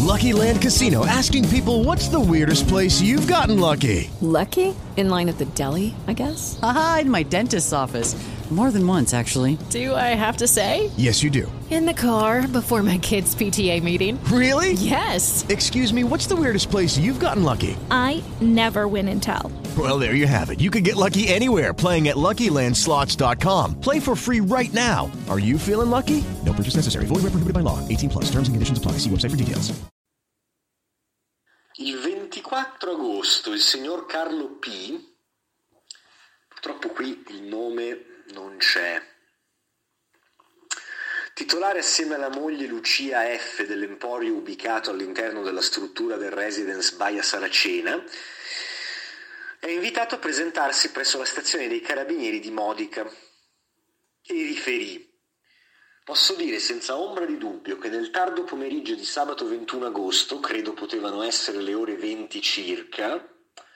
Lucky Land Casino, asking people, what's the weirdest place you've gotten lucky? Lucky? In line at the deli, I guess? Aha, in my dentist's office. More than once, actually. Do I have to say? Yes, you do. In the car before my kids' PTA meeting. Really? Yes. Excuse me, what's the weirdest place you've gotten lucky? I never win and tell. Well, there you have it. You can get lucky anywhere, playing at LuckyLandSlots.com. Play for free right now. Are you feeling lucky? No purchase necessary. Void where prohibited by law. 18 plus. Terms and conditions apply. See website for details. Il 24 agosto il signor Carlo P. Purtroppo qui il nome non c'è. Titolare assieme alla moglie Lucia F. dell'emporio ubicato all'interno della struttura del residence Baia Saracena, è invitato a presentarsi presso la stazione dei Carabinieri di Modica e riferì: posso dire senza ombra di dubbio che nel tardo pomeriggio di sabato 21 agosto, credo potevano essere le ore 20 circa,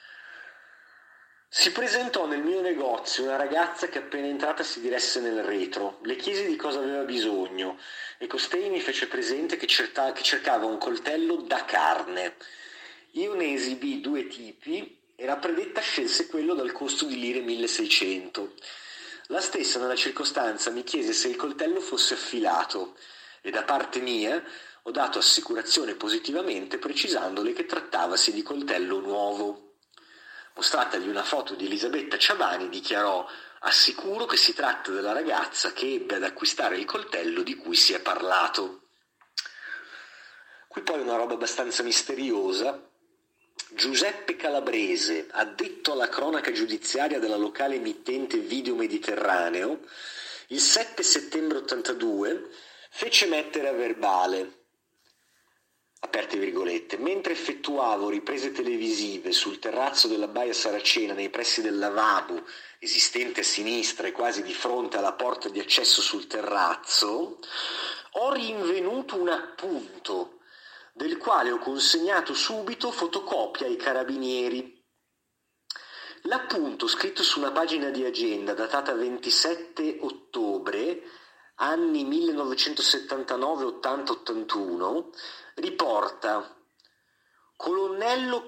si presentò nel mio negozio una ragazza che appena entrata si diresse nel retro. Le chiesi di cosa aveva bisogno e costei mi fece presente che cercava un coltello da carne. Io ne esibii 2 tipi e la predetta scelse quello dal costo di lire 1600. La stessa nella circostanza mi chiese se il coltello fosse affilato e da parte mia ho dato assicurazione positivamente precisandole che trattavasi di coltello nuovo. Mostratagli una foto di Elisabetta Ciabani, dichiarò: assicuro che si tratta della ragazza che ebbe ad acquistare il coltello di cui si è parlato. Qui poi una roba abbastanza misteriosa. Giuseppe Calabrese, addetto alla cronaca giudiziaria della locale emittente Video Mediterraneo, il 7 settembre 82 fece mettere a verbale, aperte virgolette, mentre effettuavo riprese televisive sul terrazzo della Baia Saracena nei pressi del lavabo esistente a sinistra e quasi di fronte alla porta di accesso sul terrazzo, ho rinvenuto un appunto del quale ho consegnato subito fotocopia ai carabinieri. L'appunto, scritto su una pagina di agenda datata 27 ottobre, anni 1979, 80, 81, riporta: Colonnello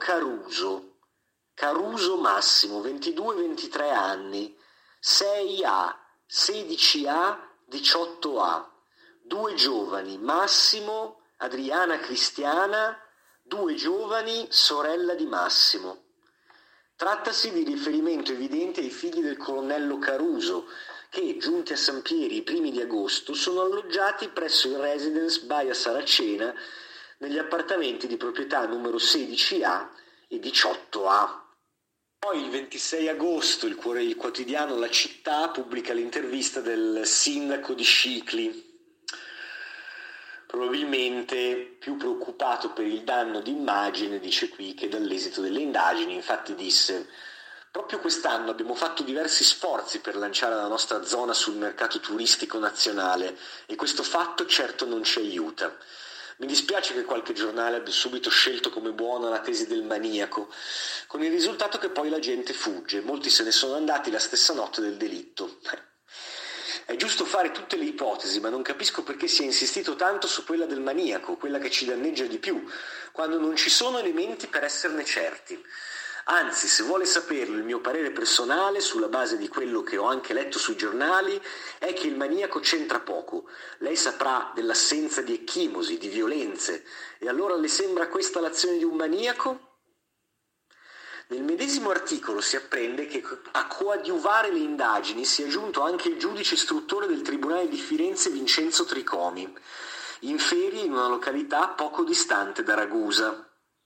Caruso Massimo, 22-23 anni, 6A, 16A, 18A, 2 giovani, Massimo, Adriana Cristiana, 2 giovani, sorella di Massimo. Trattasi di riferimento evidente ai figli del colonnello Caruso, che, giunti a Sampieri i primi di agosto, sono alloggiati presso il residence Baia Saracena negli appartamenti di proprietà numero 16A e 18A. Poi il 26 agosto il quotidiano La Città pubblica l'intervista del sindaco di Scicli, probabilmente più preoccupato per il danno d'immagine, dice qui, che dall'esito delle indagini. Infatti disse: proprio quest'anno abbiamo fatto diversi sforzi per lanciare la nostra zona sul mercato turistico nazionale e questo fatto certo non ci aiuta. Mi dispiace che qualche giornale abbia subito scelto come buona la tesi del maniaco, con il risultato che poi la gente fugge, molti se ne sono andati la stessa notte del delitto. È giusto fare tutte le ipotesi, ma non capisco perché si è insistito tanto su quella del maniaco, quella che ci danneggia di più, quando non ci sono elementi per esserne certi. Anzi, se vuole saperlo, il mio parere personale, sulla base di quello che ho anche letto sui giornali, è che il maniaco c'entra poco. Lei saprà dell'assenza di ecchimosi, di violenze, e allora le sembra questa l'azione di un maniaco? Nel medesimo articolo si apprende che a coadiuvare le indagini si è aggiunto anche il giudice istruttore del Tribunale di Firenze Vincenzo Tricomi, in ferie in una località poco distante da Ragusa.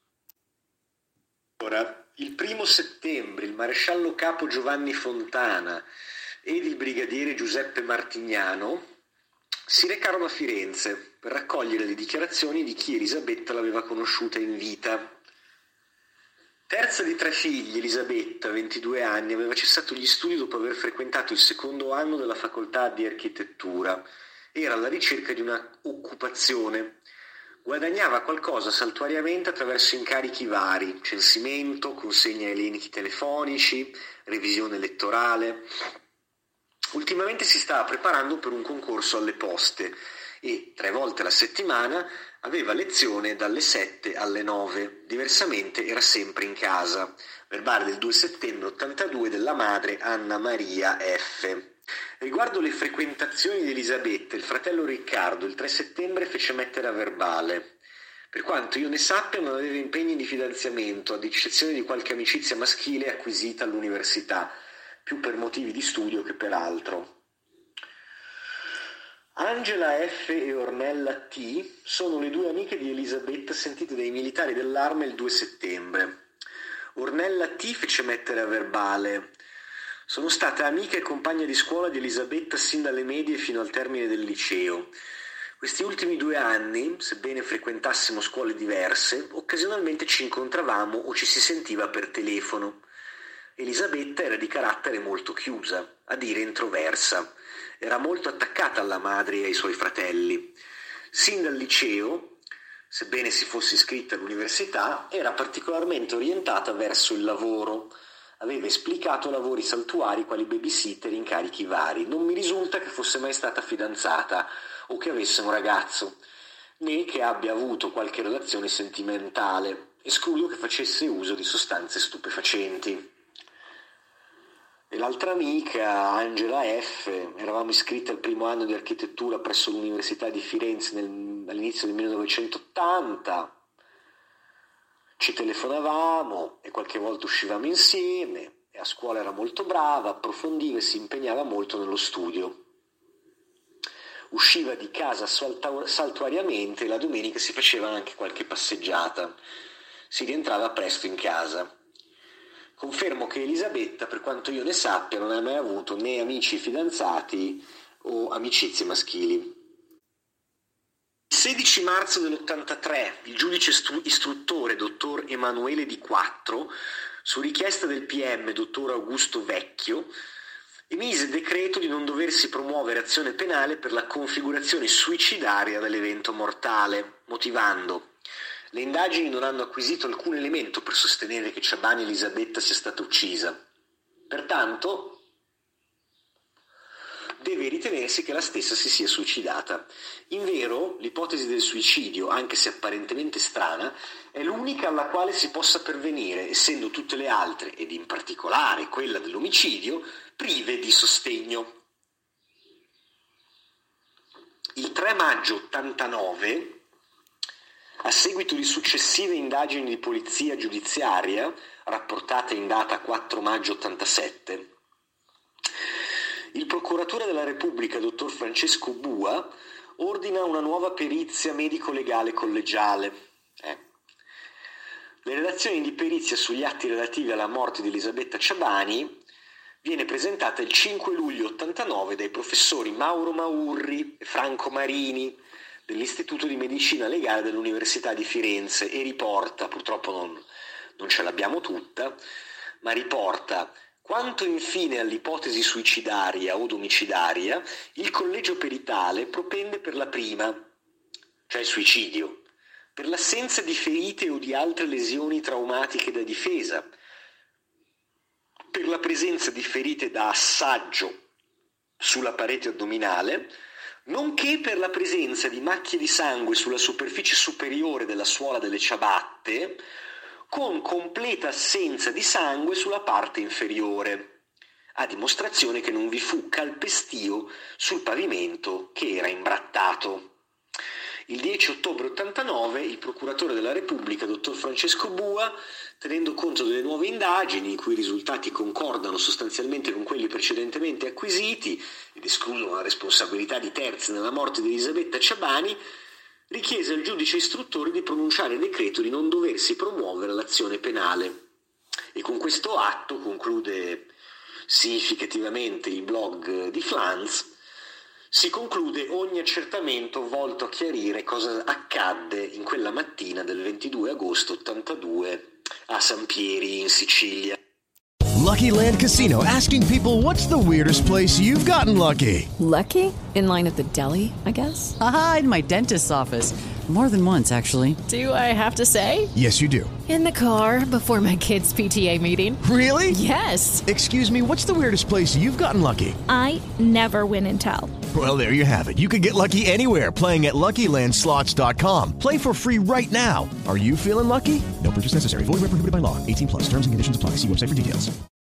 Ora, il 1 settembre il maresciallo capo Giovanni Fontana ed il brigadiere Giuseppe Martignano si recarono a Firenze per raccogliere le dichiarazioni di chi Elisabetta l'aveva conosciuta in vita. Terza di 3 figli, Elisabetta, 22 anni, aveva cessato gli studi dopo aver frequentato il 2° anno della facoltà di architettura. Era alla ricerca di una occupazione. Guadagnava qualcosa saltuariamente attraverso incarichi vari: censimento, consegna elenchi telefonici, revisione elettorale. Ultimamente si stava preparando per un concorso alle poste e 3 volte alla settimana aveva lezione dalle 7 alle 9, diversamente era sempre in casa. Verbale del 2 settembre 82 della madre Anna Maria F. Riguardo le frequentazioni di Elisabetta, il fratello Riccardo il 3 settembre fece mettere a verbale. Per quanto io ne sappia non aveva impegni di fidanzamento, ad eccezione di qualche amicizia maschile acquisita all'università, più per motivi di studio che per altro. Angela F. e Ornella T. sono le 2 amiche di Elisabetta sentite dai militari dell'Arma il 2 settembre. Ornella T. fece mettere a verbale. Sono stata amica e compagna di scuola di Elisabetta sin dalle medie fino al termine del liceo. Questi ultimi 2 anni, sebbene frequentassimo scuole diverse, occasionalmente ci incontravamo o ci si sentiva per telefono. Elisabetta era di carattere molto chiusa, a dire introversa. Era molto attaccata alla madre e ai suoi fratelli. Sin dal liceo, sebbene si fosse iscritta all'università, era particolarmente orientata verso il lavoro. Aveva esplicato lavori saltuari quali babysitter, incarichi vari. Non mi risulta che fosse mai stata fidanzata o che avesse un ragazzo, né che abbia avuto qualche relazione sentimentale. Escludo che facesse uso di sostanze stupefacenti. E l'altra amica, Angela F., eravamo iscritte al primo anno di architettura presso l'Università di Firenze all'inizio del 1980. Ci telefonavamo e qualche volta uscivamo insieme e a scuola era molto brava, approfondiva e si impegnava molto nello studio. Usciva di casa saltuariamente e la domenica si faceva anche qualche passeggiata. Si rientrava presto in casa. Confermo che Elisabetta, per quanto io ne sappia, non ha mai avuto né amici fidanzati o amicizie maschili. Il 16 marzo dell'83 il giudice istruttore dottor Emanuele Di Quattro, su richiesta del PM dottor Augusto Vecchio, emise decreto di non doversi promuovere azione penale per la configurazione suicidaria dell'evento mortale, motivando: le indagini non hanno acquisito alcun elemento per sostenere che Ciabani Elisabetta sia stata uccisa. Pertanto deve ritenersi che la stessa si sia suicidata. Invero, l'ipotesi del suicidio, anche se apparentemente strana, è l'unica alla quale si possa pervenire, essendo tutte le altre, ed in particolare quella dell'omicidio, prive di sostegno. Il 3 maggio 89, a seguito di successive indagini di polizia giudiziaria, rapportate in data 4 maggio 87, il procuratore della Repubblica, dottor Francesco Bua, ordina una nuova perizia medico-legale collegiale. Le relazioni di perizia sugli atti relativi alla morte di Elisabetta Ciabani viene presentata il 5 luglio 89 dai professori Mauro Maurri e Franco Marini dell'Istituto di Medicina Legale dell'Università di Firenze e riporta, purtroppo non ce l'abbiamo tutta, ma riporta: quanto infine all'ipotesi suicidaria o omicidaria, il collegio peritale propende per la prima, cioè il suicidio, per l'assenza di ferite o di altre lesioni traumatiche da difesa, per la presenza di ferite da assaggio sulla parete addominale, nonché per la presenza di macchie di sangue sulla superficie superiore della suola delle ciabatte, con completa assenza di sangue sulla parte inferiore, a dimostrazione che non vi fu calpestio sul pavimento che era imbrattato. Il 10 ottobre 89 il procuratore della Repubblica, dottor Francesco Bua, tenendo conto delle nuove indagini, i cui risultati concordano sostanzialmente con quelli precedentemente acquisiti ed escludono la responsabilità di terzi nella morte di Elisabetta Ciabani, richiese al giudice istruttore di pronunciare decreto di non doversi promuovere l'azione penale. E con questo atto, conclude significativamente il blog di Flanz, si conclude ogni accertamento volto a chiarire cosa accadde in quella mattina del 22 agosto 82 a Sampieri in Sicilia. Lucky Land Casino, asking people, what's the weirdest place you've gotten lucky? Lucky? In line at the deli, I guess? Aha, in my dentist's office. More than once, actually. Do I have to say? Yes, you do. In the car before my kids' PTA meeting. Really? Yes. Excuse me, what's the weirdest place you've gotten lucky? I never win and tell. Well, there you have it. You can get lucky anywhere, playing at LuckyLandSlots.com. Play for free right now. Are you feeling lucky? No purchase necessary. Void where prohibited by law. 18 plus. Terms and conditions apply. See website for details.